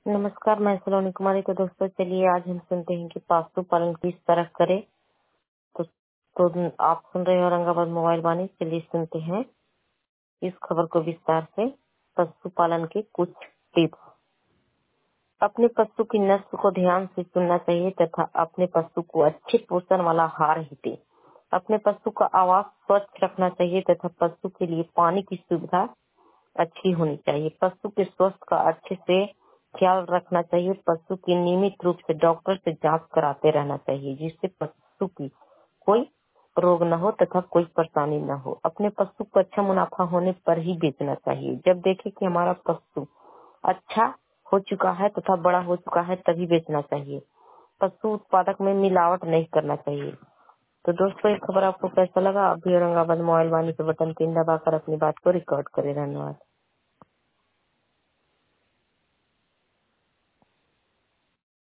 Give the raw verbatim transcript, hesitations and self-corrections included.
नमस्कार, मैं सलोनी कुमारी। तो दोस्तों चलिए आज हम सुनते हैं कि पशु पालन किस तरह करें। तो, तो आप सुन रहे हो औरंगाबाद मोबाइल वाणी। चलिए सुनते हैं इस खबर को विस्तार से। पशु पालन के कुछ टिप्स। अपने पशु की नस्ल को ध्यान से चुनना चाहिए तथा अपने पशु को अच्छे पोषण वाला आहार ही दें। अपने पशु का आवास स्वच्छ रखना चाहिए तथा पशु के लिए पानी की सुविधा अच्छी होनी चाहिए। पशु के स्वास्थ्य का अच्छे से ख्याल रखना चाहिए। पशु की नियमित रूप से डॉक्टर से जांच कराते रहना चाहिए जिससे पशु की कोई रोग न हो तथा कोई परेशानी न हो। अपने पशु को अच्छा मुनाफा होने पर ही बेचना चाहिए। जब देखे कि हमारा पशु अच्छा हो चुका है तथा बड़ा हो चुका है तभी बेचना चाहिए। पशु उत्पादक में मिलावट नहीं करना चाहिए। तो दोस्तों, ये खबर आपको कैसा लगा? आप भी औरंगाबाद मोबाइल वाणी के बटन पिन दबाकर अपनी बात को रिकॉर्ड करे। धन्यवाद।